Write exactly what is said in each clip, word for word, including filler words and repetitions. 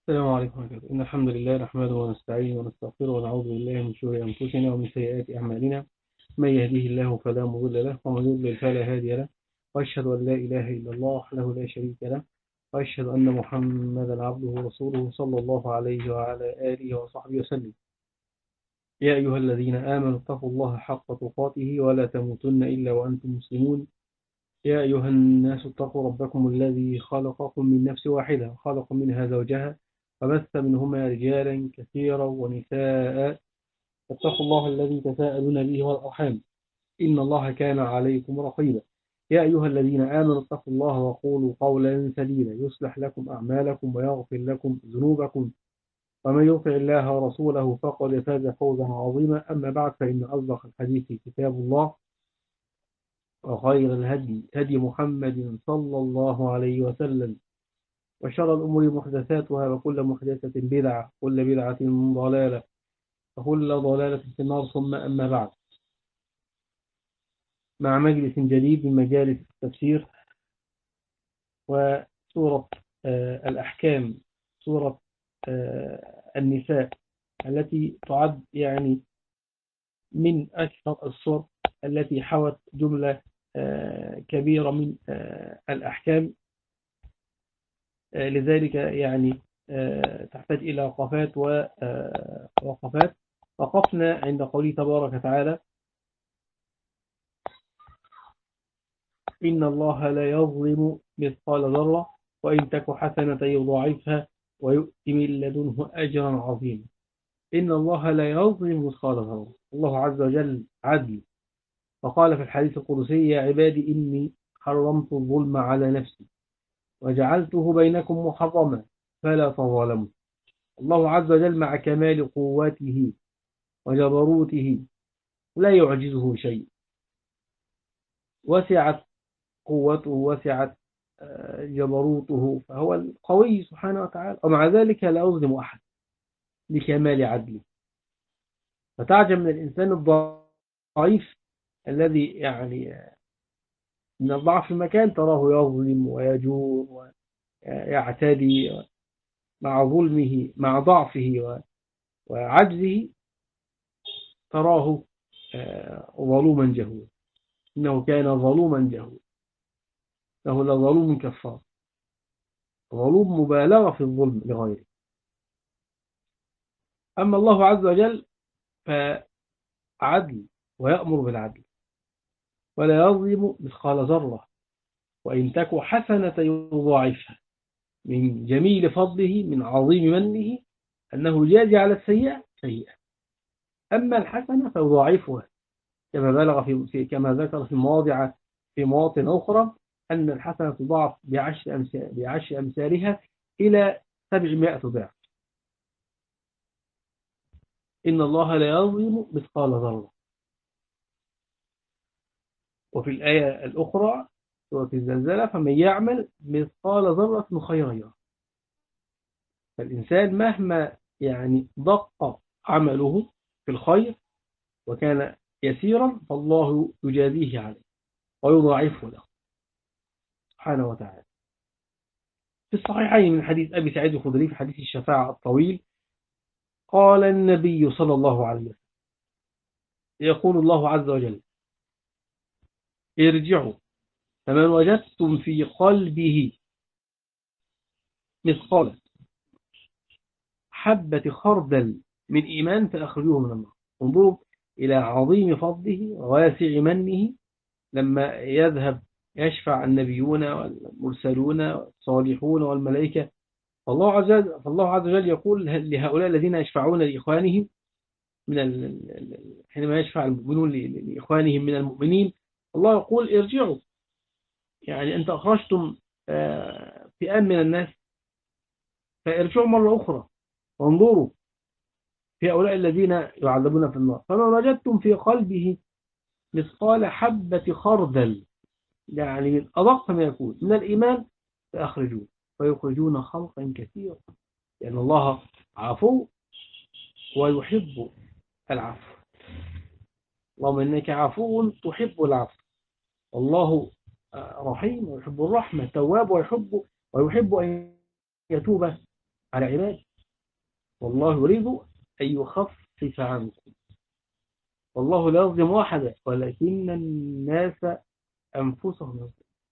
السلام عليكم ورحمة الله. إن الحمد لله نحمده ونستعينه ونستغفره ونعوذ بالله من شرور أنفسنا ومن سيئات أعمالنا. من يهديه الله فلا مضل له ومن يضلل فلا هادي له. وأشهد أن لا إله إلا الله وحده لا شريك له، وأشهد أن محمدا عبده ورسوله صلى الله عليه وعلى آله وصحبه وسلم. يا أيها الذين آمنوا اتقوا الله حق تقاته ولا تموتن إلا وأنتم مسلمون. يا أيها الناس اتقوا ربكم الذي خلقكم من نفس واحدة وخلق منها زوجها وبث منهما رجالا كثيرا ونساء. اتقوا الله الذي تساءلون به والأرحام، إن الله كان عليكم رقيبا. يا أيها الذين آمنوا اتقوا الله وقولوا قولا سديدا يصلح لكم أعمالكم ويغفر لكم ذنوبكم، ومن يطع الله ورسوله فقد فاز فوزا عظيما. أما بعد، فإن أصدق الحديث كتاب الله، وخير الهدي هدي محمد صلى الله عليه وسلم، وشر الأمور محدثاتها، وكل محدثة بدعة، كل بدعة ضلالة، وكل ضلالة في النار. ثم أما بعد، مع مجلس جديد من مجالس التفسير وسورة آه الأحكام، سورة آه النساء، التي تعد يعني من أكثر السور التي حوت جملة آه كبيرة من آه الأحكام. لذلك يعني تحتاج إلى وقفات ووقفات. وقفنا عند قوله تبارك وتعالى: إن الله لا يظلم مثقال ذرة وإن تك حسنة يضاعفها ويؤتي من لدنه أجرا عظيما. إن الله لا يظلم مثقال ذرة. الله عز وجل عدل، فقال في الحديث القدسي: يا عبادي إني حرمت الظلم على نفسي وجعلته بينكم محرما فلا تظالموا. الله عز وجل مع كمال قوته وجبروته لا يعجزه شيء، وسعت قوته وسعت جبروته، فهو القوي سبحانه وتعالى، ومع ذلك لا يظلم أحد لكمال عدله. فتعجب من الإنسان الضعيف الذي يعني من الضعف في مكان تراه يظلم ويجور ويعتدي، مع ظلمه مع ضعفه وعجزه تراه ظلوما جهولا. إنه كان ظلوما جهولا، إنه لظلوم كفار، ظلوم مبالغة في الظلم لغيره. أما الله عز وجل فعدل ويأمر بالعدل، ولا يظلم مثقال ذرة وإن تك حسنة يضاعفها. من جميل فضله، من عظيم منه، أنه يجازي على السيئة سيئة، أما الحسنة فيضاعفها، كما بلغ في كما ذكر في مواضع في مواطن أخرى أن الحسنة تضاعف بعشر أمثال بعشر أمثالها إلى سبعمائة ضعف. إن الله لا يظلم مثقال ذرة. وفي الآية الأخرى سورة الزلزلة: فمن يعمل مثقال ذرة خيرا يره. فالإنسان مهما يعني دق عمله في الخير وكان يسيرا، فالله يجازيه عليه ويضاعفه له سبحانه وتعالى. في الصحيحين من حديث أبي سعيد الخدري في حديث الشفاعة الطويل، قال النبي صلى الله عليه وسلم: يقول الله عز وجل: ارجعوا فمن وجدتم في قلبه مثقال حبة خردل من إيمان فأخرجوه من النار. انظروا إلى عظيم فضله وواسع منه، لما يذهب يشفع النبيون والمرسلون والصالحون والملائكة، فالله عز وجل, فالله عز وجل يقول لهؤلاء الذين يشفعون لإخوانهم من ال... حينما يشفع المؤمنون لإخوانهم من المؤمنين، الله يقول: ارجعوا. يعني أنت أخرجتم فئام من الناس، فارجعوا مرة أخرى وانظروا في هؤلاء الذين يعذبون في النار. فمن وجدتم في قلبه مثقال حبة خردل، يعني من أدق ما يكون من الإيمان، فأخرجوه. ويخرجون خلقا كثيرا، لأن الله عفو ويحب العفو. اللهم إنك عفو تحب العفو. والله رحيم ويحب الرحمة، تواب ويحب ويحب أن يتوب على عباده، والله يريد أن يخفف عنكم، والله لا يظلم أحدا ولكن الناس أنفسهم يظلمون.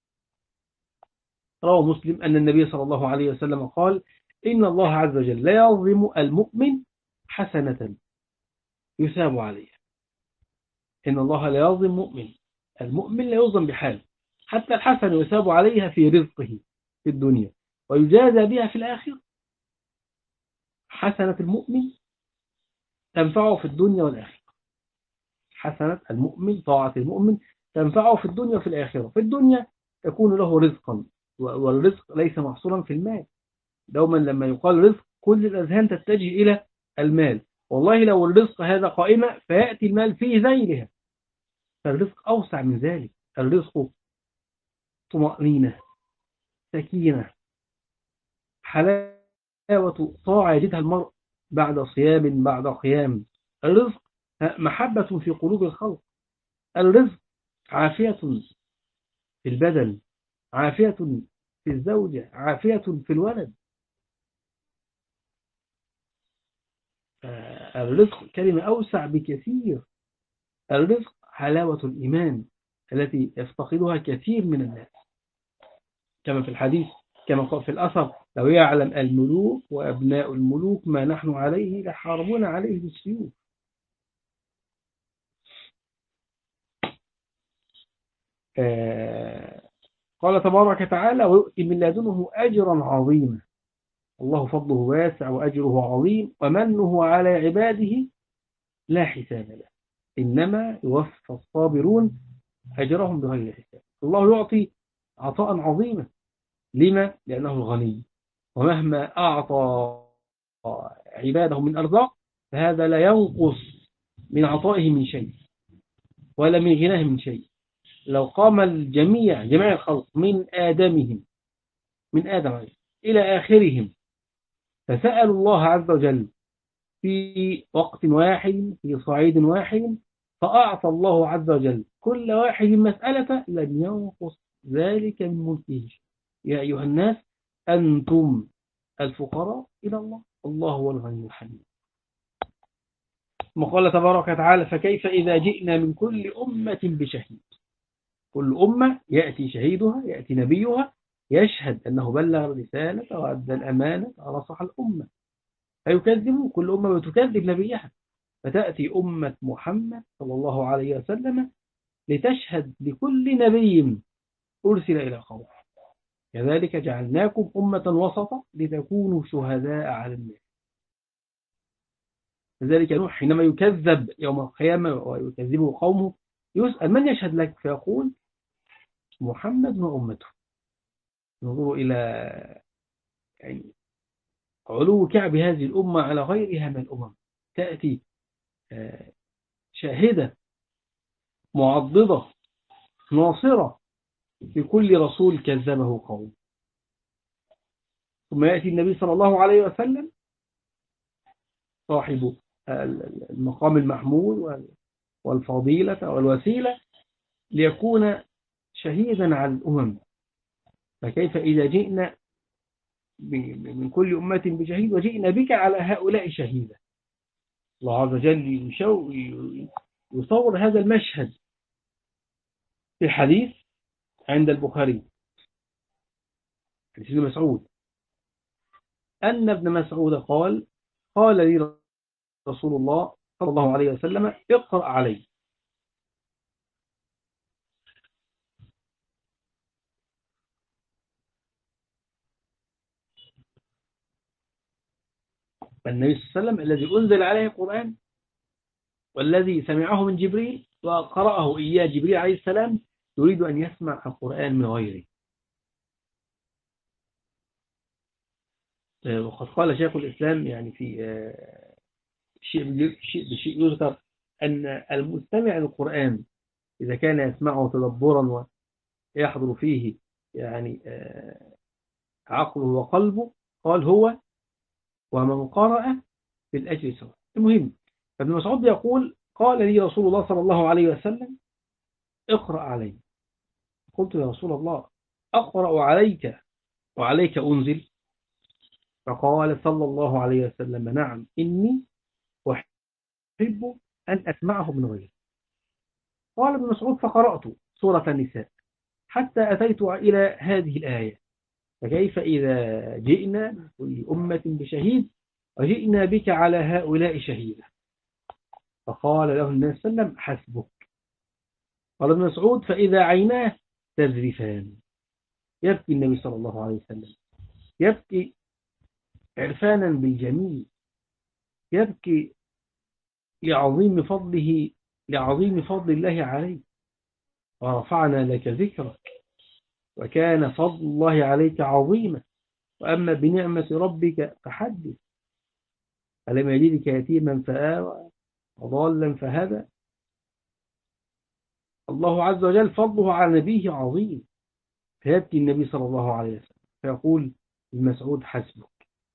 روى مسلم أن النبي صلى الله عليه وسلم قال: إن الله عز وجل لا يظلم المؤمن حسنة يثاب عليها. إن الله لا يظلم مؤمن، المؤمن لا يظلم بحال، حتى الحسن يثاب عليها في رزقه في الدنيا ويجازى بها في الآخرة. حسنة المؤمن تنفعه في الدنيا والآخرة، حسنة المؤمن طاعة المؤمن تنفعه في الدنيا وفي الآخرة. في الدنيا تكون له رزقا، والرزق ليس محصورا في المال. دوما لما يقال رزق كل الأذهان تتجه إلى المال، والله لو الرزق هذا قائمة فيأتي المال في ذيلها، فالرزق أوسع من ذلك. الرزق طمأنينة، سكينة، حلاوة طاعة يجدها المرء بعد صيام بعد قيام. الرزق محبة في قلوب الخلق. الرزق عافية في البدن، عافية في الزوجة، عافية في الولد. الرزق كلمة أوسع بكثير. الرزق حلاوة الإيمان التي يفتقدها كثير من الناس، كما في الحديث، كما قال في الأثر: لو يعلم الملوك وأبناء الملوك ما نحن عليه لحاربون عليه بالسيوف. آه قال تبارك وتعالى: ويؤتي من لدنه أجرا عظيما. الله فضله واسع وأجره عظيم ومنه على عباده لا حساب له، إنما يوفى الصابرون أجرهم بغير حساب. الله يعطي عطاء عظيما. لما؟ لأنه الغني، ومهما أعطى عباده من أرزاق فهذا لا ينقص من عطائه من شيء ولا من غناه من شيء. لو قام الجميع جميع الخلق من آدمهم من آدم إلى آخرهم فسألوا الله عز وجل في وقت واحد في صعيد واحد، فأعطى الله عز وجل كل واحد مسألة، لم ينقص ذلك من ملكه. يا أيها الناس أنتم الفقراء إلى الله، الله هو الغني الحميد. ثم قال تبارك وتعالى: فكيف إذا جئنا من كل أمة بشهيد. كل أمة يأتي شهيدها، يأتي نبيها يشهد أنه بلغ الرسالة وأدى الأمانة ونصح الأمة، فيكذبوا، كل أمة بتكذب نبيها، فتأتي أمة محمد صلى الله عليه وسلم لتشهد لكل نبي أرسل إلى قومه. كذلك جعلناكم أمة وسطا لتكونوا شهداء على الناس. لذلك نوح حينما يكذب يوم القيامة ويكذبه قومه يسأل: من يشهد لك؟ فيقول: محمد وأمته. نظروا إلى يعني علو كعب هذه الأمة على غيرها من الأمم. تأتي شاهدة معضدة ناصرة لكل رسول كذبه قوم. ثم يأتي النبي صلى الله عليه وسلم صاحب المقام المحمود والفضيلة والوسيلة ليكون شهيدا على الأمم. فكيف إذا جئنا من كل أمة بشهيد وجئنا بك على هؤلاء شهيدا. الله عز وجل يصور هذا المشهد في حديث عند البخاري، حديث ابن مسعود، أن ابن مسعود قال: قال لي رسول الله صلى الله عليه وسلم: اقرأ علي. فالنبي صلى الله عليه وسلم الذي أنزل عليه القرآن والذي سمعه من جبريل وقرأه إياه جبريل عليه السلام يريد أن يسمع القرآن من غيره. وقد قال شيخ الإسلام يعني في شيء بشيء يذكر أن المستمع للقرآن إذا كان يسمعه تدبرا ويحضر فيه يعني عقله وقلبه، قال هو ومن قرأ في الأجر سواء. المهم، فابن مسعود يقول: قال لي رسول الله صلى الله عليه وسلم: اقرأ علي. قلت: يا رسول الله، أقرأ عليك وعليك أنزل؟ فقال صلى الله عليه وسلم نعم إني أحب أن أسمعه من غيري. قال ابن مسعود فقرأت سورة النساء حتى أتيت إلى هذه الآية فكيف إذا جئنا كل أمة بشهيد وجئنا بك على هؤلاء شهيدا. فقال له النبي صلى الله عليه وسلم حسبك. قال ابن مسعود فإذا عيناه تذرفان. يبكي النبي صلى الله عليه وسلم، يبكي عرفانا بالجميل، يبكي لعظيم فضله، لعظيم فضل الله عليه. ورفعنا لك ذكرك وكان فضل الله عليك عظيما وأما بنعمة ربك فحدث ألم يجدك يتيما فآوى وضالا فهدى. الله عز وجل فضله على نبيه عظيم، فيبكي النبي صلى الله عليه وسلم فيقول المسعود حسبك.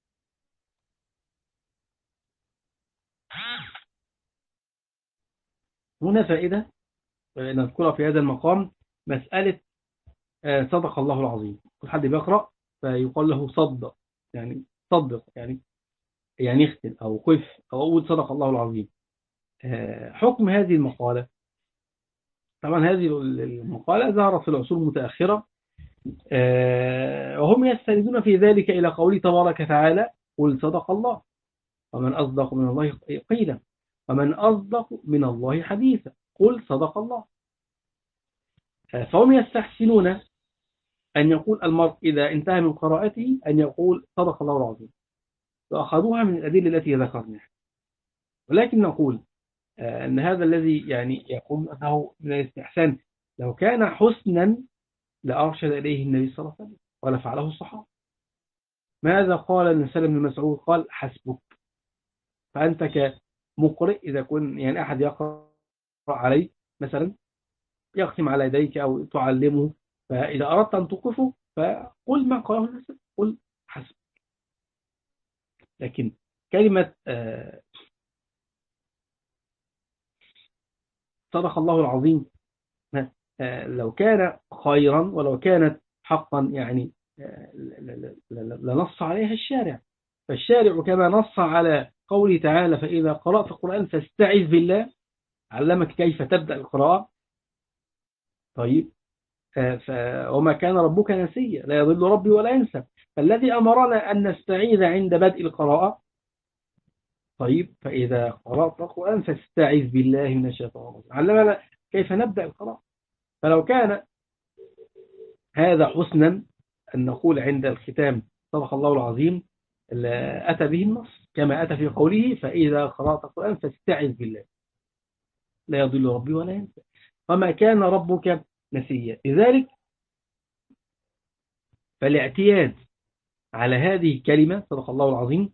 هنا فائدة نذكرها في هذا المقام، مسألة صدق الله العظيم. كل حد بيقرأ فيقال له صدق، يعني صدق، يعني يعني اختل أو قف أو أقول صدق الله العظيم. حكم هذه المقالة، طبعا هذه المقالة ظهرت في العصور المتأخرة، وهم يستندون في ذلك إلى قوله تبارك وتعالى قل صدق الله ومن أصدق من الله قيلا ومن أصدق من الله حديثا قل صدق الله. فهم يستحسنون أن يقول المرء إذا انتهى من قراءته أن يقول صدق الله العظيم، وأخذوها من الأدلة التي ذكرناها. ولكن نقول أن هذا الذي يعني يقول أنه من الاستحسان لو كان حسنا لأرشد إليه النبي صلى الله عليه وسلم ولا فعله الصحابة. ماذا قال النبي صلى الله عليه وسلم؟ قال حسبك. فأنت كمقرئ إذا كن يعني أحد يقرأ عليه مثلا يختم على يديك أو تعلمه، فإذا أردت أن توقفه فقل ما قاله النبي، قل حسبك. لكن كلمة صدق الله العظيم لو كان خيرا ولو كانت حقا يعني لنص عليها الشارع. فالشارع كما نص على قوله تعالى فإذا قرأت القرآن فاستعذ بالله، علمك كيف تبدأ القراءة. طيب وما كان ربك نسيا لا يضل ربي ولا ينسى، فالذي أمرنا أن نستعيذ عند بدء القراءة. طيب فإذا قرأت القرآن فاستعذ بالله من الشيطان الرجيم، علمنا كيف نبدأ القراءة. فلو كان هذا حسنا أن نقول عند الختام صدق الله العظيم أتى به النص كما أتى في قوله فإذا قرأت القرآن فاستعذ بالله لا يضل ربي ولا ينسى وما كان ربك نسيا. لذلك فالاعتياد على هذه الكلمة صدق الله العظيم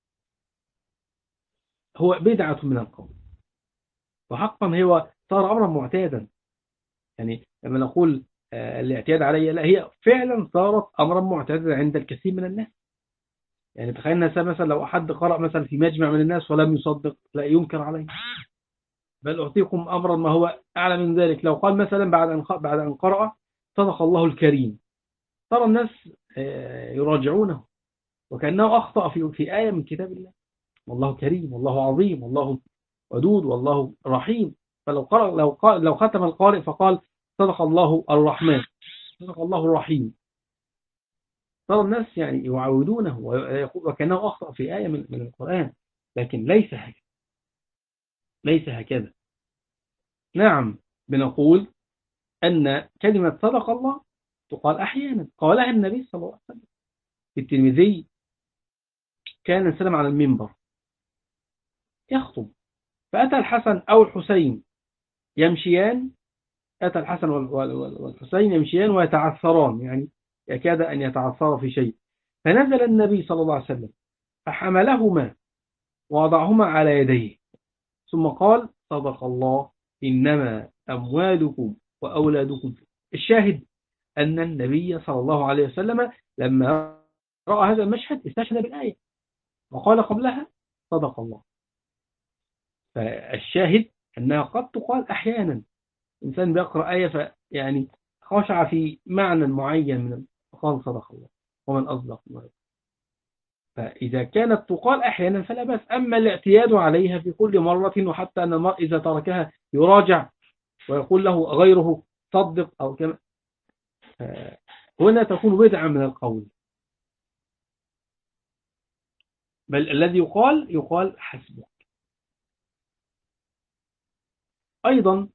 هو بدعة من القول، وحقا هو صار أمرا معتادا. يعني لما نقول الاعتياد عليها لا، هي فعلا صارت أمرا معتادا عند الكثير من الناس. يعني تخيلنا مثلا لو أحد قرأ مثلا في مجمع من الناس ولم يصدق لا ينكر عليه، بل أعطيكم أمرا ما هو أعلى من ذلك. لو قال مثلا بعد أن بعد أن قرأ صدق الله الكريم ترى الناس يراجعونه وكأنه أخطأ في في آية من كتاب الله. والله كريم والله عظيم والله ودود والله رحيم. فلو قرأ لو قال لو ختم القارئ فقال صدق الله الرحمن صدق الله الرحيم ترى الناس يعني يعودونه وكأنه أخطأ في آية من من القرآن. لكن ليس هكذا، ليس هكذا. نعم بنقول أن كلمة صدق الله تقال أحيانا، قالها النبي صلى الله عليه وسلم. في الترمذي كان السلام على المنبر يخطب فأتى الحسن أو الحسين يمشيان، أتى الحسن والحسين يمشيان ويتعثران، يعني يكاد أن يتعثر في شيء. فنزل النبي صلى الله عليه وسلم فحملهما ووضعهما على يديه ثم قال صدق الله إنما أموالكم وأولادكم. الشاهد أن النبي صلى الله عليه وسلم لما رأى هذا المشهد استشهد بالآية وقال قبلها صدق الله. فالشاهد أنها قد تقال أحيانا، إنسان بيقرأ آية فيعني خشع في معنى معين من قال صدق الله ومن أصدق الله. فإذا كانت تقال أحيانا فلا بأس، أما الاعتياد عليها في كل مرة، وحتى أن المرء إذا تركها يراجع ويقول له غيره صدق أو كما، هنا تكون بدعة من القول. بل الذي يقال يقال حسبه. أيضا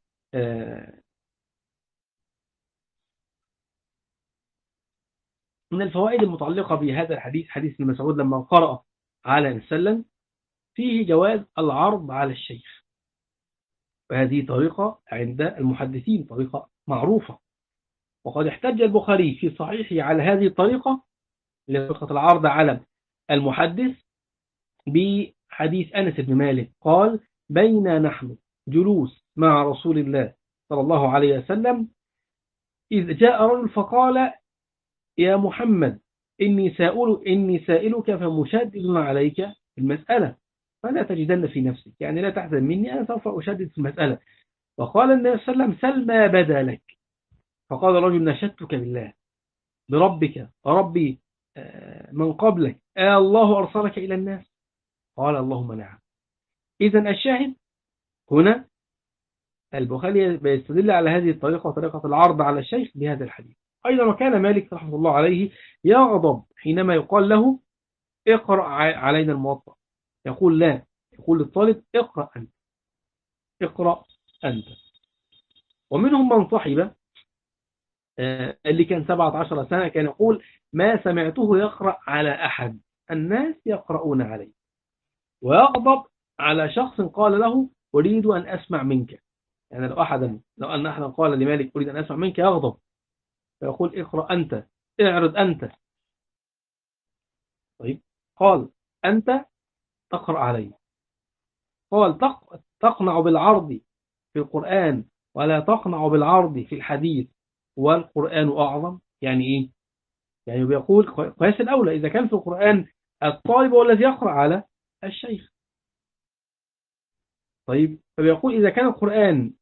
من الفوائد المتعلقة بهذا الحديث، حديث ابن مسعود لما قرأ على النبي صلى الله عليه وسلم، فيه جواز العرض على الشيخ، وهذه طريقة عند المحدثين طريقة معروفة. وقد احتج البخاري في صحيحه على هذه الطريقة، طريقة العرض على المحدث، بحديث أنس بن مالك قال: بينا نحن جلوس مع رسول الله صلى الله عليه وسلم إذ جاء رجل فقال: يا محمد إني سائل إني سائلك فمشدد عليك في المسألة فلا تجدن في نفسك، يعني لا تحزن مني، أنا سوف أشدد في المسألة. فقال النبي صلى الله عليه وسلم: سل ما بدا لك. فقال الرجل: نشدتك بالله بربك ربي من قبلك، آه الله أرسلك إلى الناس؟ قال: اللهم نعم. إذن الشاهد هنا البخاري بيستدل على هذه الطريقة، طريقة العرض على الشيخ، بهذا الحديث. أيضا وكان مالك رحمه الله عليه يغضب حينما يقال له: اقرأ علينا الموطأ، يقول لا، يقول للطالب: اقرأ أنت، اقرأ أنت. ومنهم من صحب اللي كان سبعة عشر سنة كان يقول: ما سمعته يقرأ على أحد، الناس يقرؤون عليه. ويغضب على شخص قال له: أريد أن أسمع منك، يعني لو أحدا لو أن أحدا قال لمالك: أريد أن أسمع منك، يغضب فيقول: اقرأ أنت، اعرض أنت. طيب، قال: أنت تقرأ علي. قال: تقنع بالعرض في القرآن ولا تقنع بالعرض في الحديث والقرآن أعظم. يعني إيه؟ يعني بيقول قياس الأولى، إذا كان في القرآن الطالب هو الذي يقرأ على الشيخ. طيب، فبيقول إذا كان القرآن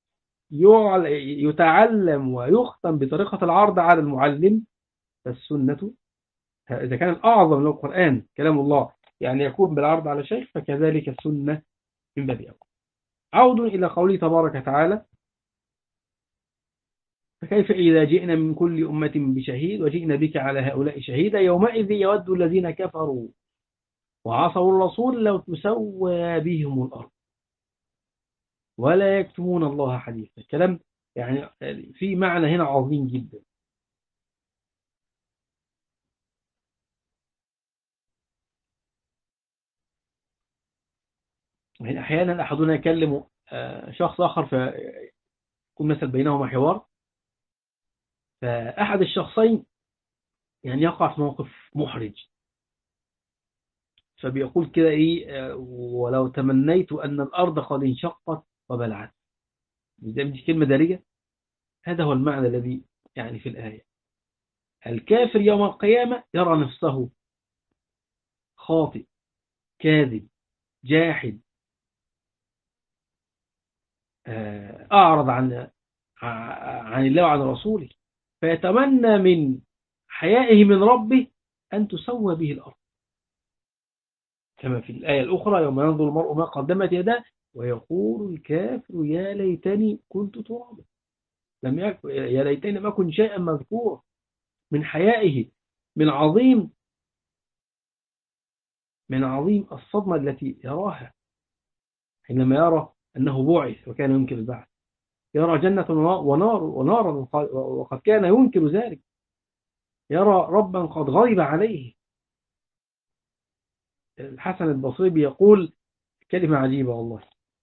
يتعلم ويختم بطريقة العرض على المعلم، فالسنة إذا كان الأعظم له القرآن كلام الله يعني يكون بالعرض على الشيخ، فكذلك السنة من باب أولى. عود إلى قوله تبارك وتعالى: فكيف إذا جئنا من كل أمة بشهيد وجئنا بك على هؤلاء شهيدا يومئذ يود الذين كفروا وعصوا الرسول لو تسوى بهم الأرض ولا يكتمون الله حديثا. كلام يعني في معنى هنا عظيم جدا. أحيانا أحدنا يكلم شخص آخر فيكون مثل بينهما حوار، فأحد الشخصين يعني يقع في موقف محرج، فبيقول كده إيه: ولو تمنيت أن الأرض قد انشقت وبلعت. دي كلمة دارجة. هذا هو المعنى الذي يعني في الآية. الكافر يوم القيامة يرى نفسه خاطئ، كاذب، جاحد، أعرض عن عن الله وعن رسوله، فيتمنى من حيائه من ربه أن تسوى به الأرض، كما في الآية الأخرى: يوم ينظر المرء ما قدمت يداه ويقول الكافر يا ليتني كنت ترابا، لم يكن يا ليتني لم أكن شيئا مذكورا. من حيائه، من عظيم من عظيم الصدمة التي يراها حينما يرى أنه بعث وكان ينكر البعث، يرى جنة ونار ونارا وقد كان ينكر ذلك، يرى ربا قد غضب عليه. الحسن البصري يقول كلمة عجيبة والله.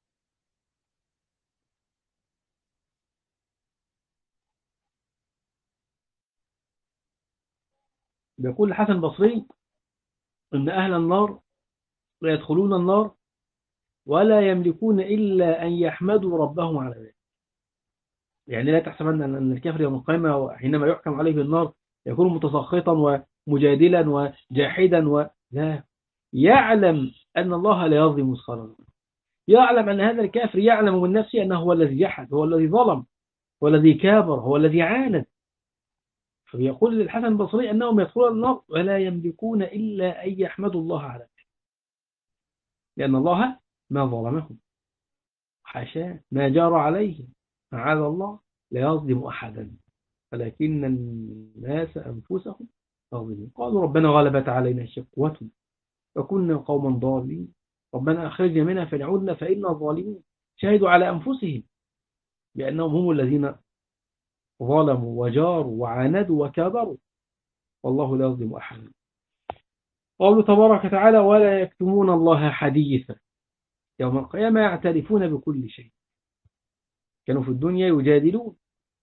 بيقول الحسن البصري إن أهل النار لا يدخلون النار ولا يملكون إلا أن يحمدوا ربهم على ذلك. يعني لا تحسبن أن الكافر يوم القيامة حينما يحكم عليه بالنار يكون متسخطا ومجادلا وجاحدا، ولا يعلم أن الله لا يظلم مثقال ذرة. يعلم أن هذا الكافر يعلم من نفسه أنه هو الذي جحد، هو الذي ظلم، هو الذي كابر، هو الذي عاند. فبيقول للحسن البصري أنهم يدخلون النار ولا يملكون إلا أن يحمدوا الله على ذلك، لأن الله ما ظلمهم، حاشاه، ما جار عليه، معاذ الله، لا يظلم أحدا، ولكن الناس أنفسهم يظلمون. قالوا ربنا غلبت علينا شقوتنا وكنا قوما ضالين ربنا أخرجنا منها فنعودنا فإنا ظالمون. شهدوا على أنفسهم بأنهم هم الذين ظلموا وجاروا وعاندوا وكابروا، والله لا يظلم أحدا. قالوا تبارك وتعالى ولا يكتمون الله حديثا، يوم القيامة يعترفون بكل شيء. كانوا في الدنيا يجادلون،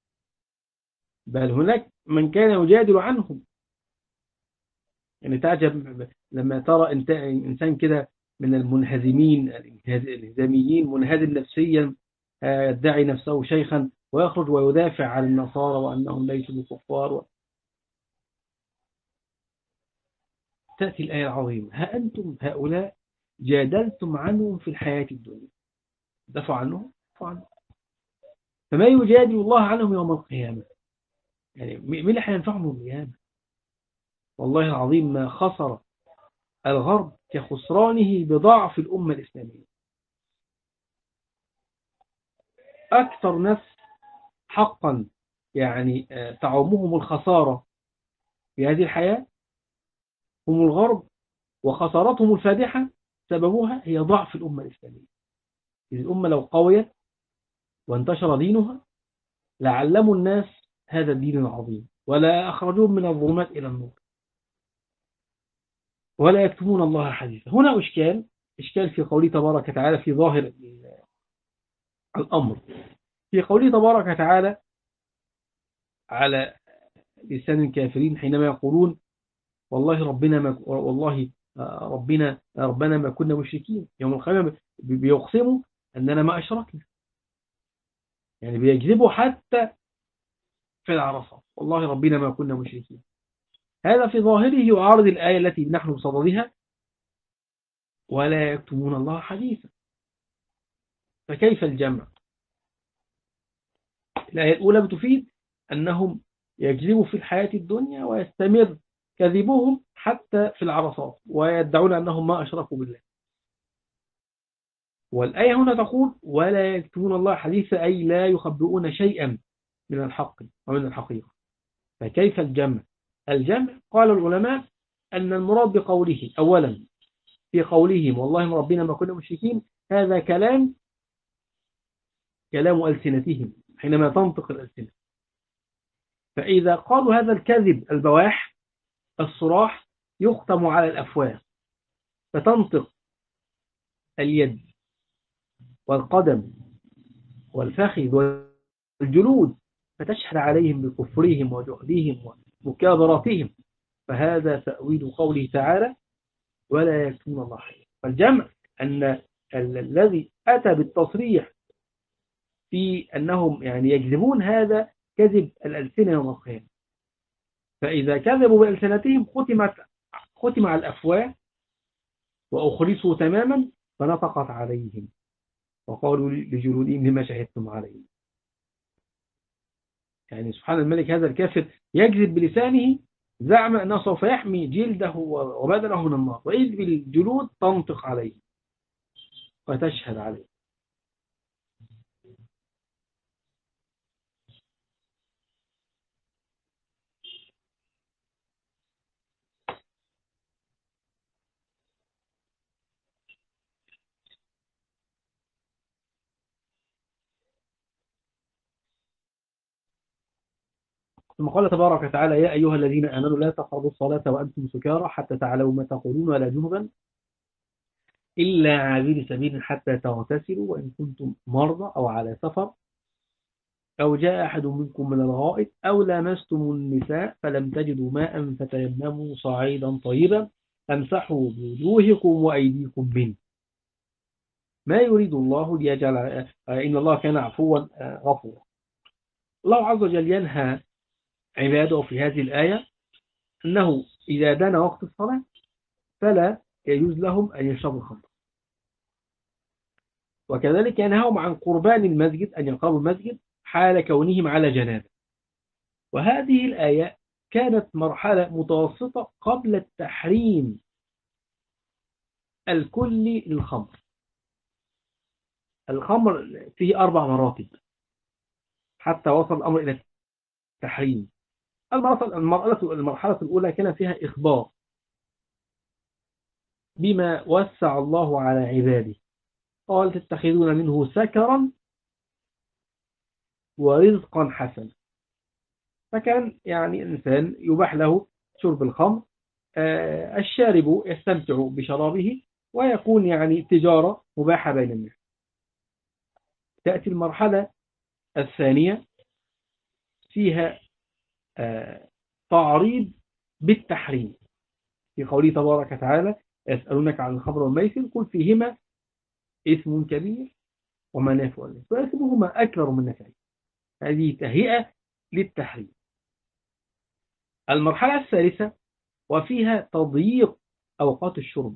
بل هناك من كان يجادل عنهم. يعني تعجب لما ترى إنسان كده من المنهزمين الانهزاميين منهزم نفسيا، يدعي نفسه شيخا ويخرج ويدافع عن النصارى وأنهم ليسوا بكفار. تأتي الآية العظيمة ها أنتم هؤلاء جادلتم عنهم في الحياة الدنيا، دفعوا عنهم دفعوا عنهم فما يجادل الله عنهم يوم القيامة. يعني مين اللي هينفعهم يوم القيامة؟ والله العظيم ما خسر الغرب كخسرانه بضعف الأمة الإسلامية. أكثر ناس حقا يعني تعمهم الخسارة في هذه الحياة هم الغرب، وخسارتهم الفادحة سببها هي ضعف الأمة الإسلامية. إذا الأمة لو قويت وانتشر دينها لعلموا الناس هذا الدين العظيم ولا أخرجوهم من الظلمات إلى النور. ولا يكتمون الله حديثا. هنا إشكال إشكال في قوله تبارك وتعالى في ظاهر الأمر، في قوله تبارك وتعالى على لسان الكافرين حينما يقولون والله ربنا ما والله ربنا ربنا ما كنا مشركين. يوم القيامة بيقسموا أننا ما أشركنا، يعني بيكذبوا حتى في العرصات، والله ربنا ما كنا مشركين. هذا في ظاهره يعارض الآية التي نحن بصددها ولا يكتمون الله حديثا. فكيف الجمع؟ الآية الأولى بتفيد أنهم يكذبوا في الحياة الدنيا ويستمر كذبهم حتى في العرصات ويدعون أنهم ما أشركوا بالله. والآية هنا تقول ولا يكتمون الله حديثا، أي لا يخبئون شيئا من الحق ومن الحقيقة. فكيف الجمع؟ الجمع قال العلماء أن المراد بقوله أولا في قولهم والله ربنا ما كنا مشركين، هذا كلام كلام ألسنتهم حينما تنطق الألسنة. فإذا قالوا هذا الكذب البواح الصراح يختم على الأفواه، فتنطق اليد والقدم والفخذ والجلود فتشهد عليهم بكفرهم وجهدهم ومكابرتهم. فهذا تأويل قوله تعالى ولا يكتمون الله حديثا. فالجمع أن الذي أتى بالتصريح في أنهم يعني يكذبون هذا كذب الألسنة يوم القيامة. فإذا كذبوا بألسنتهم ختمت ختم على الأفواه وأخرسوا تماما فنطقت عليهم وقالوا لجلودهم لما شهدتم عليهم. يعني سبحان الملك هذا الكافر يكذب بلسانه زعم أنه سوف يحمي جلده وبدنه من النار، وإذ بالجلود تنطق عليه وتشهد عليه. ثم قال تبارك وتعالى يا أيها الذين آمنوا لا تقربوا الصلاة وأنتم سكارى حتى تعلموا ما تقولون ولا جنبا إلا عابر سبيل حتى تغتسلوا وإن كنتم مرضى أو على سفر أو جاء أحد منكم من الغائط أو لامستم النساء فلم تجدوا ماء فتيمموا صعيدا طيبا فامسحوا بوجوهكم وأيديكم منه ما يريد الله ليجعل إن الله كان عفوا غفورا. الله عز وجل ينهى عباده في هذه الآية أنه إذا دان وقت الصلاة فلا يجوز لهم أن يشربوا الخمر، وكذلك ينهاهم عن قربان المسجد أن يقربوا المسجد حال كونهم على جنابه. وهذه الآية كانت مرحلة متوسطة قبل التحريم الكلي للخمر. الخمر فيه أربع مراتب حتى وصل الأمر إلى التحريم. المرحلة المرحلة الأولى كان فيها إخبار بما وسع الله على عباده، قال تتخذون منه سكرا ورزقا حسنا. فكان يعني الإنسان يباح له شرب الخمر، آه الشارب يستمتع بشرابه ويكون يعني تجارة مباحة بين الناس. تأتي المرحلة الثانية فيها آه تعريض بالتحريم، في قوله تبارك وتعالى يسألونك عن الخمر والميسر قل فيهما إثم كبير ومنافع للناس وإثمهما أكبر من نفعهما. هذه تهيئة للتحريم. المرحلة الثالثة وفيها تضييق أوقات الشرب،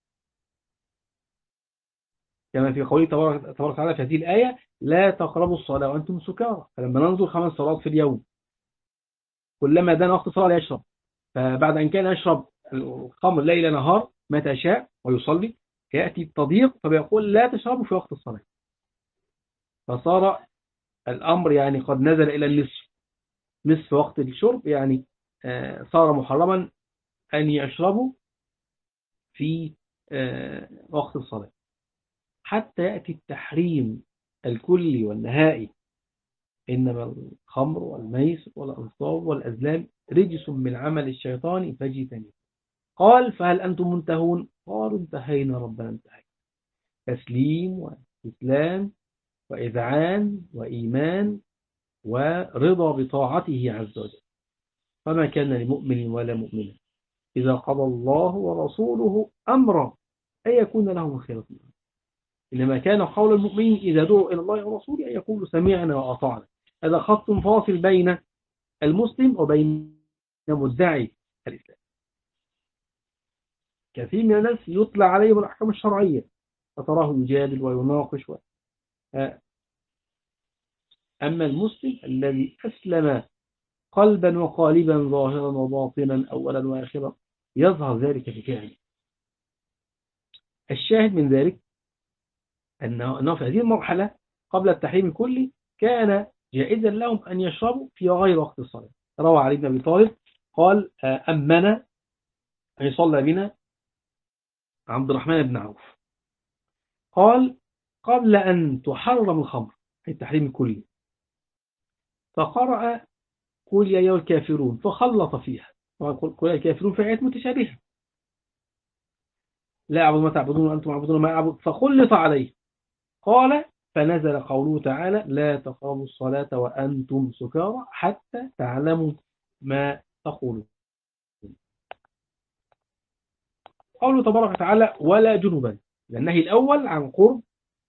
كما في قوله تبارك وتعالى في هذه الآية لا تقربوا الصلاة وأنتم سكارى. فلما ننظر خمس صلوات في اليوم كلما دنا وقت الصلاة يشرب، فبعد أن كان يشرب الخمر ليل نهار متى شاء ويصلي، يأتي التضييق فبيقول لا تشربوا في وقت الصلاة، فصار الأمر يعني قد نزل إلى النصف، نصف وقت الشرب، يعني صار محرما أن يشربوا في وقت الصلاة حتى يأتي التحريم الكلي والنهائي. إنما الخمر والميسر والأنصاب والأزلام رجس من عمل الشيطان فاجتنبوه. قال فهل أنتم منتهون؟ قالوا انتهينا ربنا انتهينا. تسليم واستسلام وإذعان وإيمان ورضا بطاعته عز وجل. فما كان لمؤمن ولا مؤمنة إذا قضى الله ورسوله أمرا أن يكون لهم خيرة منه. إنما كان قول المؤمنين إذا دعوا إلى الله ورسوله أن يقولوا سمعنا وأطعنا. هذا خط فاصل بين المسلم وبين مدعي الإسلام. كثير من الناس يطلع عليهم الأحكام الشرعية فتراه يجادل ويناقش و... أما المسلم الذي أسلم قلبا وقالبا ظاهرا وباطنا أولا وآخرا يظهر ذلك في فعله. الشاهد من ذلك أنه في هذه المرحلة قبل التحريم الكلي كان جائزا لهم أن يشربوا في غير وقت الصلاة. روى علي بن أبي طالب قال أمنا أن يصلى بنا عبد الرحمن بن عوف، قال قبل أن تحرم الخمر في التحريم الكلي، فقرأ قل يا أيها الكافرون فخلط فيها. قل يا الكافرون في آيات متشابهة، لا أعبد ما تعبدون وأنتم عبدون ما أعبد، فخلط عليه. قال فنزل قوله تعالى لا تقربوا الصلاة وأنتم سكارى حتى تعلموا ما تقولون. قوله تبارك وتعالى ولا جنبا، النهي الأول عن قرب،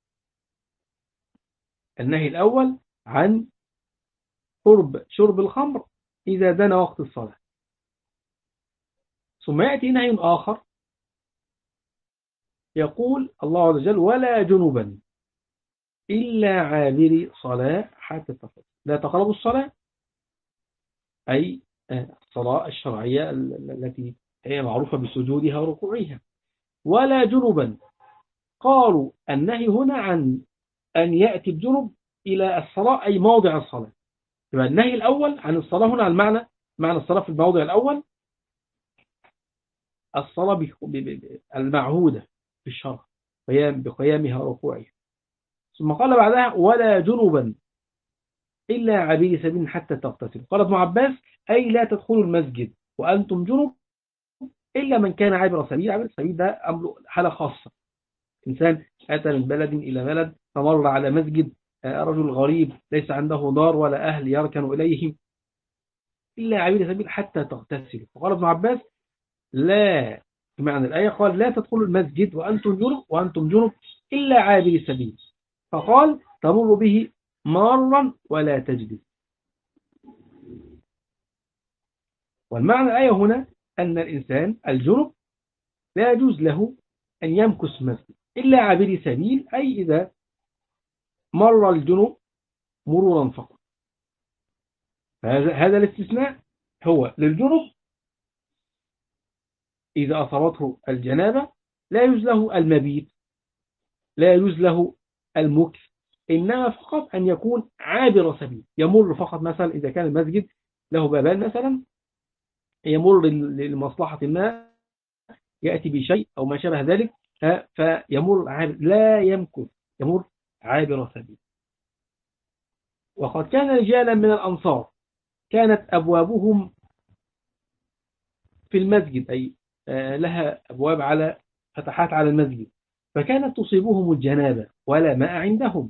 النهي الأول عن قرب شرب الخمر إذا دنا وقت الصلاة. ثم يأتي نهي آخر يقول الله عز وجل ولا جنبا إلا عابري صلاة حتى تفضل. لا تقربوا الصلاة أي الصلاة الشرعية التي هي معروفة بسجودها وركوعها. ولا جنبا، قالوا النهي هنا عن أن يأتي الجنب إلى الصلاة أي موضع الصلاة. يبقى النهي الأول عن الصلاة هنا المعنى معنى الصلاة في الموضع الأول الصلاة المعهودة في الشرع بقيامها وركوعها. ثم قال بعدها ولا جنبا إلا عبير سبيل حتى تغتسل. قال ابن عباس أي لا تدخلوا المسجد وأنتم جنب إلا من كان عابر سبيل. عابر السبيل ده حالة خاصة، إنسان أتى من بلد إلى بلد فمر على مسجد، رجل غريب ليس عنده دار ولا أهل يركن إليهم، إلا عابر سبيل حتى تغتسل. فقال ابن عباس لا، بمعنى الآية قال لا تدخلوا المسجد وأنتم جنب وأنتم جنب إلا عابر سبيل، فقال تمر به مارا ولا تجلس. والمعنى الآية هنا أن الإنسان الجنب لا يجوز له أن يمكث مسجد إلا عابر سبيل، أي إذا مر الجنب مرورا فقط. هذا هذا الاستثناء هو للجنب إذا أصابته الجنابة لا يجوز له المبيت، لا يجوز له المكث، إنما فقط أن يكون عابر سبيل، يمر فقط. مثلا إذا كان المسجد له بابان مثلا، يمر لمصلحة ما، يأتي بشيء أو ما شابه ذلك، فيمر عابر لا يمكث، يمر عابر سبيل. وقد كان رجالا من الأنصار كانت أبوابهم في المسجد، أي لها أبواب على فتحات على المسجد، فكانت تصيبهم الجنابة ولا ماء عندهم،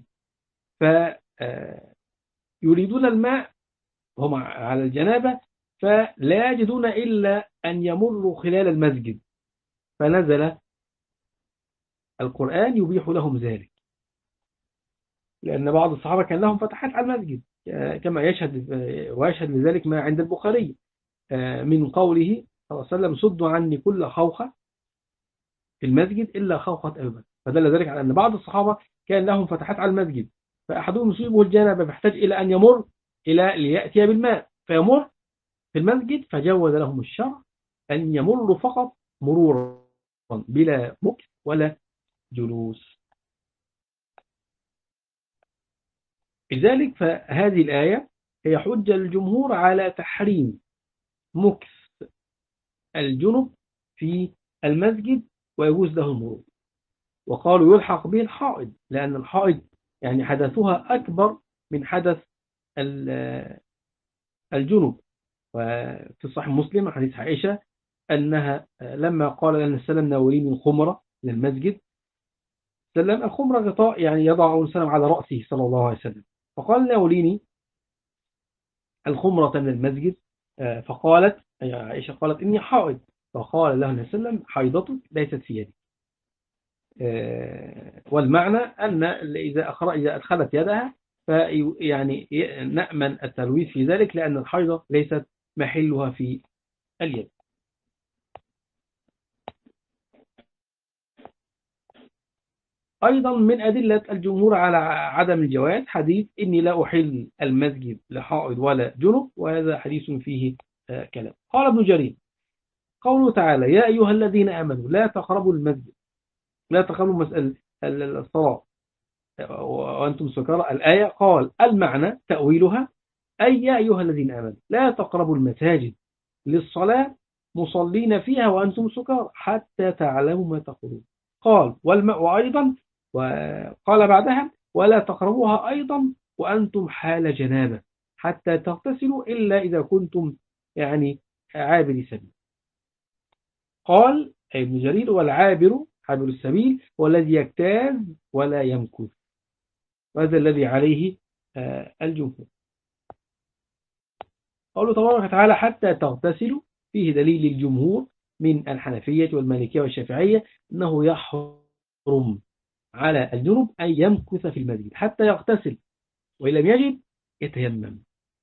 فيريدون الماء، هم على الجنابة، فلا يجدون إلا أن يمروا خلال المسجد، فنزل القرآن يبيح لهم ذلك، لأن بعض الصحابة كان لهم فتحات على المسجد، كما يشهد ويشهد لذلك ما عند البخاري من قوله صلى الله عليه وسلم: صدوا عني كل خوخة في المسجد إلا خوخة أبي بكر. فدل ذلك على أن بعض الصحابة كان لهم فتحات على المسجد، فأحدهم يصيبه الجنابة فيحتاج إلى أن يمر إلى ليأتي بالماء، فيمر في المسجد، فجوز لهم الشرع أن يمروا فقط مرورا بلا مكث ولا جلوس. لذلك فهذه الآية هي حجة الجمهور على تحريم مكث الجنب في المسجد ويجوز له المرور، وقالوا يلحق به الحائض، لأن الحائض يعني حدثها أكبر من حدث الجنب. وفي صحيح مسلم حديث عائشة أنها لما قال لنا السلام ناولين الخمرة للمسجد، سلم الخمرة غطاء يعني يضع السلام على رأسه صلى الله عليه وسلم، فقال ناوليني الخمرة من المسجد، فقالت عائشة قالت إني حائض، فقال لها النبي صلى الله عليه وسلم: حيضتك ليست في يدك. والمعنى أن إذا إذا أدخلت يدها فيعني نأمن التلويث في ذلك، لأن الحيضة ليست محلها في اليد. أيضا من أدلة الجمهور على عدم الجواز حديث إني لا أحل المسجد لحائض ولا جنب، وهذا حديث فيه كلام. قال ابن جرير: قوله تعالى: يا أيها الذين آمنوا لا تقربوا المسجد، لا تقربوا مسألة الصلاة وأنتم سكارى، الآية قال المعنى تأويلها أي يا أيها الذين آمنوا لا تقربوا المساجد للصلاة مصلين فيها وأنتم سكارى حتى تعلموا ما تقولون. قال والماء أيضا، وقال بعدها: ولا تقربوها أيضا وأنتم حال جنابة حتى تغتسلوا إلا إذا كنتم يعني عابر سبيل. قال ابن جرير: والعابر عابر السبيل هو الذي يجتاز ولا يمكث، وهذا الذي عليه الجمهور. قالوا تبارك وتعالى: حتى تغتسلوا، فيه دليل الجمهور من الحنفية والمالكية والشافعية أنه يحرم على الجنب أن يمكث في المسجد حتى يغتسل، وإن لم يجد يتيمم.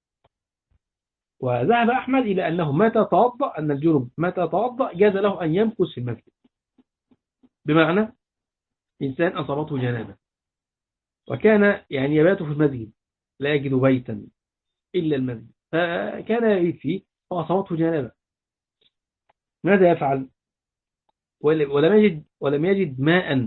وذهب أحمد إلى أنه متى توضأ، أن الجنب متى توضأ جاز له أن يمكث في المسجد، بمعنى إنسان أصابته جنابة وكان يعني يبات في المسجد لا يجد بيتا إلا المسجد، فكان يبيت فيه وأصابته جنابة، ماذا يفعل؟ ولم يجد ولم يجد ماء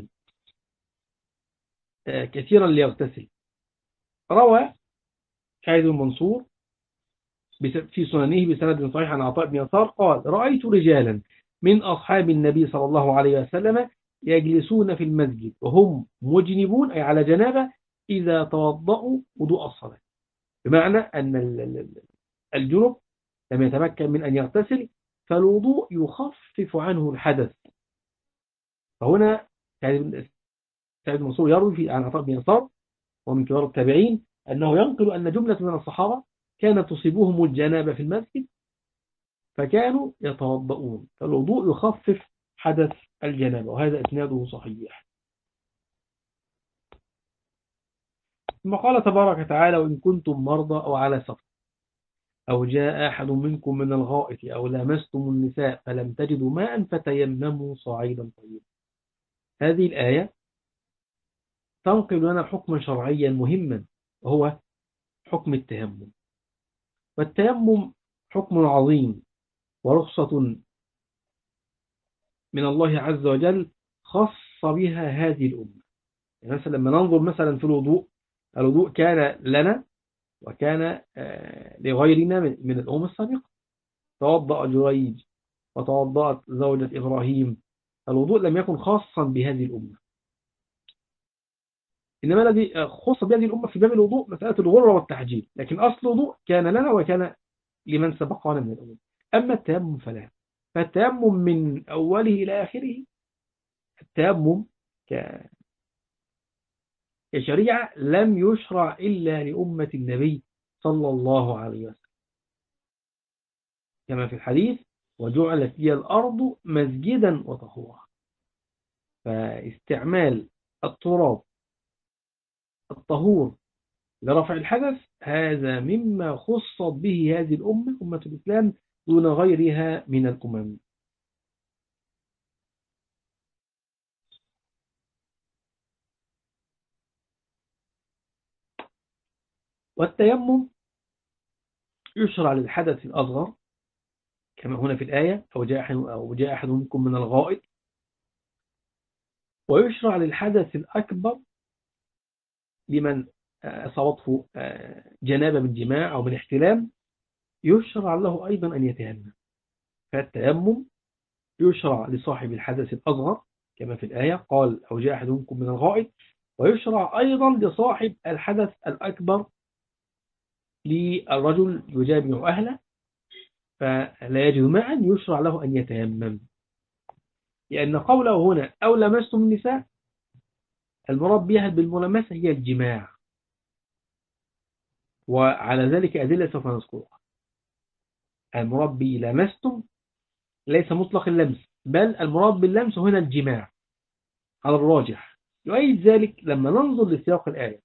كثيرا ليغتسل. روى سعيد بن منصور في سننه بسند صحيح عن عطاء بن يسار قال: رأيت رجالا من أصحاب النبي صلى الله عليه وسلم يجلسون في المسجد وهم مجنبون أي على جنابة إذا توضأوا وضوء الصلاة، بمعنى أن الجنب لم يتمكن من أن يغتسل، فالوضوء يخفف عنه الحدث. فهنا يعني سعيد المنصور يروي عن عطاء بن يسار ومن كبار التابعين أنه ينقل أن جملة من الصحابة كانت تصيبهم الجنابة في المسجد فكانوا يتوضؤون، فالوضوء يخفف حدث الجنابة، وهذا إسناده صحيح. ثم قال تبارك وتعالى: وإن كنتم مرضى أو على سفر أو جاء أحد منكم من الغائط أو لامستم النساء فلم تجدوا ماء فتيمموا صعيدا طيبا. هذه الآية تنقل لنا حكما شرعيا مهما، وهو حكم التيمم. والتيمم حكم عظيم ورخصة من الله عز وجل خص بها هذه الأمة. يعني مثلا لما ننظر مثلا في الوضوء، الوضوء كان لنا وكان لغيرنا من الأمم السابقة. توضأ جريج وتوضأت زوجة إبراهيم. الوضوء لم يكن خاصا بهذه الأمة، إنما الذي خص بهذه الأمة في باب الوضوء مسألة الغرة والتحجيل، لكن أصل الوضوء كان لنا وكان لمن سبقنا من الأمم. أما التيمم فلا، فالتيمم من أوله إلى آخره التيمم كشريعة لم يشرع إلا لأمة النبي صلى الله عليه وسلم، كما في الحديث وجعلت لي الأرض مسجدا وطهورا. فاستعمال التراب الطهور لرفع الحدث هذا مما خصت به هذه الأمة، أمة الإسلام، دون غيرها من الأمم. والتيمم يشرع للحدث الأصغر كما هنا في الآية أو جاء أحد أو جاء أحد منكم من الغائط، ويشرع للحدث الأكبر لمن أصابته جنابة من جماع أو من احتلام، يشرع له أيضا أن يتيمم. فالتيمم يشرع لصاحب الحدث الأصغر كما في الآية قال أو جاء أحد منكم من الغائط، ويشرع أيضا لصاحب الحدث الأكبر للرجل يجامع أهله فلا يجد معا، يشرع له أن يتيمم. لأن قوله هنا أو لمستم النساء المراد بها بالملامسة هي الجماع، وعلى ذلك أدلة سوف نذكرها. المراد بلمستم ليس مطلق اللمس، بل المراد باللمس هنا الجماع على الراجح. يؤيد ذلك لما ننظر لسياق الآية.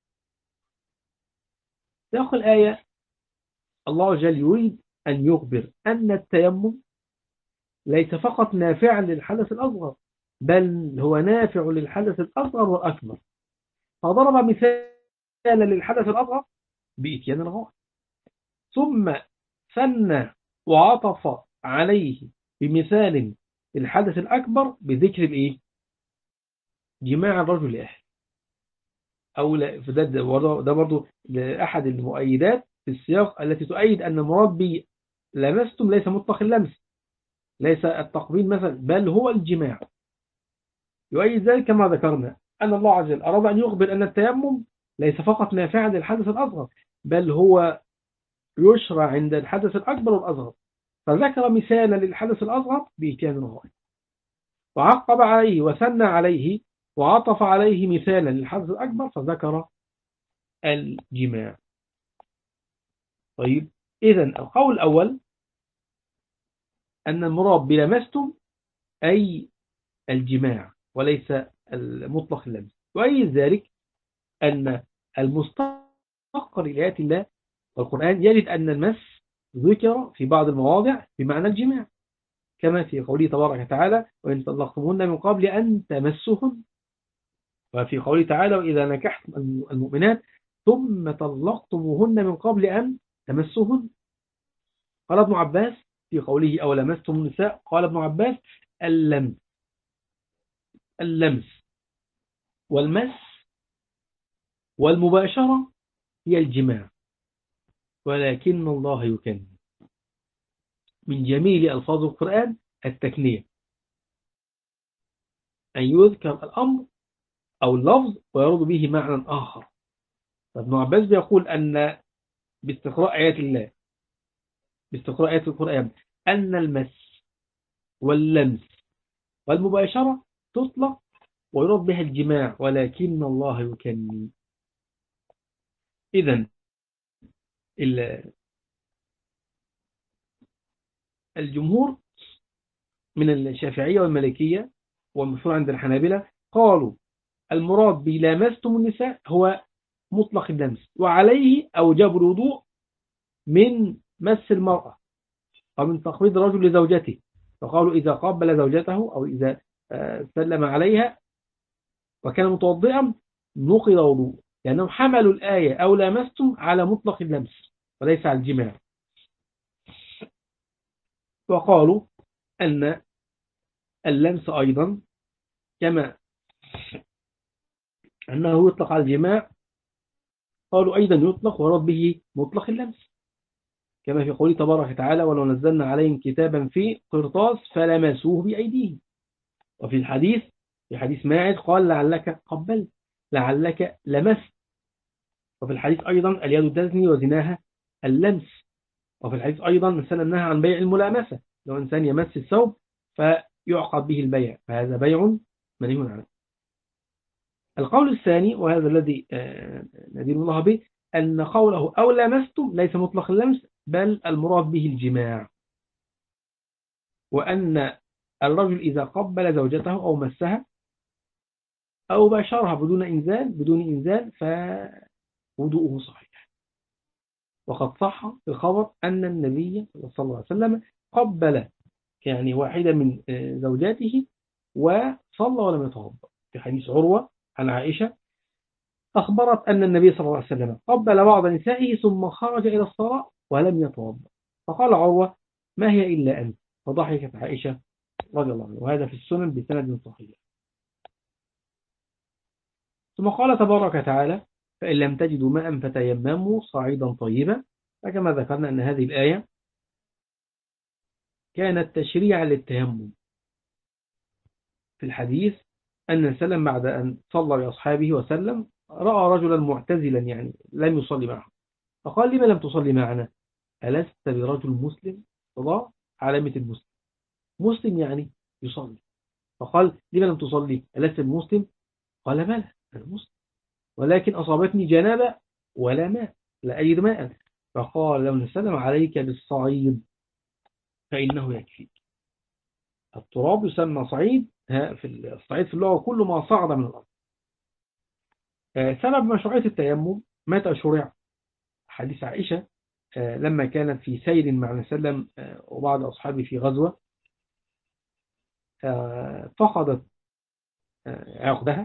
سياق الآية الله جل يريد أن يخبر أن التيمم ليس فقط نافعا للحدث الأصغر، بل هو نافع للحدث الأصغر والأكبر. فضرب مثالا للحدث الأصغر بإتيان الغائط، ثم ثنى وعطف عليه بمثال الحدث الأكبر بذكر الإيه؟ جماع الرجل لأهله. أو لا، فده ده برضو أحد المؤيدات في السياق التي تؤيد أن المراد به لمستم ليس مطلق اللمس، ليس التقبيل مثلا، بل هو الجماع. يؤيد ذلك كما ذكرنا أن الله عز وجل أراد أن يخبر أن التيمم ليس فقط نافعا للحدث الأصغر، بل هو يشرع عند الحدث الأكبر والأصغر. فذكر مثالا للحدث الأصغر بإتيان الغائط، وعقب عليه وثنى عليه وعطف عليه مثالا للحدث الأكبر فذكر الجماع. طيب، إذن القول الأول أن المراد بلمستم أي الجماع وليس المطلق اللمس. وأي ذلك أن المستقر لآيات الله والقرآن يجد أن المس ذكر في بعض المواضع بمعنى الجماع، كما في قوله تبارك وتعالى وإن طلقتموهن من قبل أن تمسهن، وفي قوله تعالى وإذا نكحتم المؤمنات ثم طلقتموهن من قبل أن تمسهن. قال ابن عباس في قوله أو لمستم النساء، قال ابن عباس اللمس اللمس والمس والمباشرة هي الجماع، ولكن الله يكن. من جميل ألفاظ القرآن التكنية، أن يذكر الأمر أو اللفظ ويرد به معنى آخر. فابن عباس بيقول أن باستقراء آيات الله باستقراء آيات القرآن أن المس واللمس والمباشرة تطلق ويرد بها الجماع، ولكن الله يكن. إذن الجمهور من الشافعية والمالكية والمشهور عند الحنابلة قالوا المراد بلامستم النساء هو مطلق اللمس، وعليه أوجب الوضوء من مس المرأة أو من تقبيل الرجل لزوجته. فقالوا إذا قبل زوجته أو إذا سلم عليها وكان متوضئا نقض وضوء، لأنهم حملوا الآية أو لامستم على مطلق اللمس وليس على الجماع. وقالوا أن اللمس أيضا كما أنه يطلق على الجماع، قالوا أيضا يطلق ورد به مطلق اللمس، كما في قوله تبارك وتعالى ولو نزلنا عليهم كتابا في قرطاس فلمسوه بأيديهم. وفي الحديث في حديث ماعز قال لعلك قبلت، لعلك لمست. وفي الحديث أيضا اليد تزني وزناها اللمس. وفي الحديث أيضا مثلا نهى عن بيع الملامسة، لو إنسان يمس الثوب فيعقد به البيع، فهذا بيع منهي عنه. القول الثاني وهذا الذي ندين الله به أن قوله أو لمستم ليس مطلق اللمس، بل المراد به الجماع، وأن الرجل إذا قبل زوجته أو مسها أو باشرها بدون إنزال بدون إنزال فوضوءه صحيح. وقد صح في الخبر أن النبي صلى الله عليه وسلم قبل يعني واحدة من زوجاته وصلى ولم يتوضأ. في حديث عروة عن عائشة أخبرت أن النبي صلى الله عليه وسلم قبل بعض نسائه ثم خرج إلى الصلاة ولم يتوضأ، فقال عروة ما هي إلا أنت، فضحكت عائشة رضي الله عنها، وهذا في السنن بسند صحيح. ثم قال تبارك وتعالى فإن لم تجدوا ماء فتيمموا صعيدا طيبا، فكما ذكرنا أن هذه الآية كانت تشريعا للتيمم. في الحديث أن سلم بعد أن صلى لأصحابه وسلم رأى رجلا معتزلا يعني لم يصلي معه، فقال لما لم تصلي معنا، ألست برجل مسلم؟ صلاة علامة المسلم، مسلم يعني يصلي. فقال لما لم تصلي ألست المسلم؟ قال بلى أنا مسلم، ولكن أصابتني جنابة ولا ماء، لا أجد ماء. فقال لو نسلم عليك بالصعيد فإنه يكفيك. التراب يسمى صعيد، في الصعيد في اللغة كل ما صعد من الأرض. سبب مشروعية التيمم متى شرع؟ حديث عائشة لما كانت في سير مع النبي صلى الله عليه وسلم وبعض أصحابه في غزوة، فقدت عقدها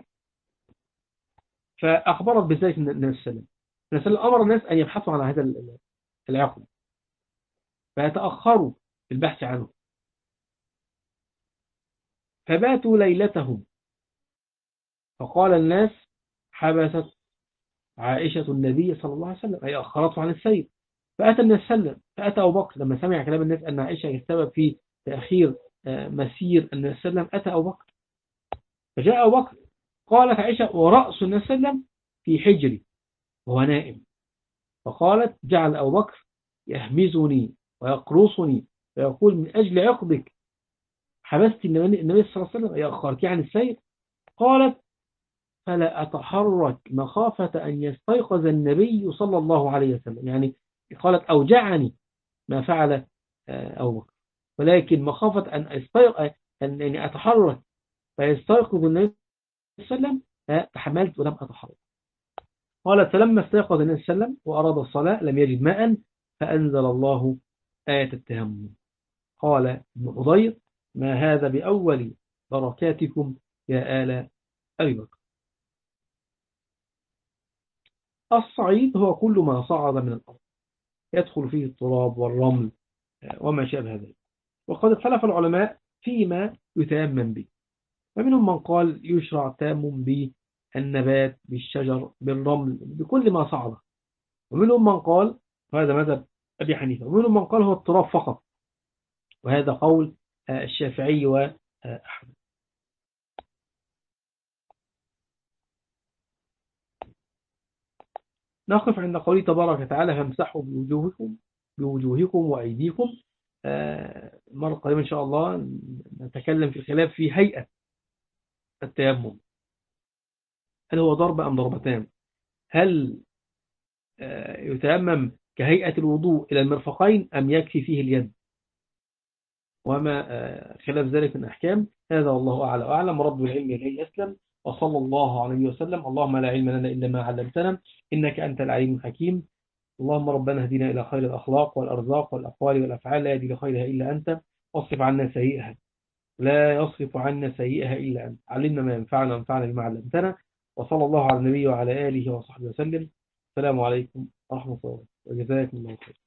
فأخبرت بذلك النبي صلى الله عليه وسلم. النبي صلى الله عليه وسلم أمر الناس أن يبحثوا عن هذا العقد، فيتأخروا في البحث عنه، فباتوا ليلتهم. فقال الناس حبست عائشة النبي صلى الله عليه وسلم، أي أخرته عن السير. فأتى النبي صلى الله عليه وسلم، فأتى أبو بكر لما سمع كلام الناس أن عائشة السبب في تأخير مسير النبي صلى الله عليه وسلم، أتى أبو بكر. فجاء أبو بكر، قالت عائشة ورأس النبي صلى الله عليه وسلم في حجري وهو نائم. فقالت جعل أبو بكر يهمزني ويقرصني ويقول من أجل عقدك حبست النبي صلى الله عليه وسلم، أي أخرت عن السير. قالت فلا أتحرك مخافة أن يستيقظ النبي صلى الله عليه وسلم، يعني قالت أوجعني ما فعل أبو بكر، ولكن مخافة أن أستيقظ أن يعني أتحرك فيستيقظ النبي صلى الله عليه وسلم تحملت ولم أتحرك. قالت فلما استيقظ النبي صلى الله عليه وسلم وأراد الصلاة لم يجد ماء فأنزل الله آية التيمم. قال ابن حضير ما هذا بأول بركاتكم يا آل أبي بكر. الصعيد هو كل ما صعد من الأرض يدخل فيه التراب والرمل وما شابه ذلك. وقد اختلف العلماء فيما يتيمم به، فمنهم من قال يشرع التيمم بالنبات بالشجر بالرمل بكل ما صعد، ومنهم من قال وهذا مذهب أبي حنيفة، ومنهم من قال هو التراب فقط، وهذا قول الشافعي وأحمد. نقف عند قوله تبارك وتعالى فامسحوا بوجوهكم بوجوهكم وأيديكم. مرة قريبا إن شاء الله نتكلم في الخلاف في هيئة التيمم، هل هو ضربة أم ضربتان؟ هل يتيمم كهيئة الوضوء إلى المرفقين أم يكفي فيه اليد؟ وما خلاف ذلك من أحكام هذا والله أعلى وأعلم. رب العلم إليه أسلم، وصلى الله عليه وسلم. اللهم لا علم لنا إلا ما علمتنا إنك أنت العليم الحكيم. اللهم ربنا اهدنا إلى خير الأخلاق والأرزاق والأقوال والأفعال، لا يهدي لخيرها إلا أنت، واصرف عنا سيئها لا يصرف عنا سيئها إلا أنت. علمنا ما ينفعنا وانفعنا بما علمتنا. وصلى الله على النبي وعلى آله وصحبه وسلم. السلام عليكم ورحمة الله وجزاكم الله خير.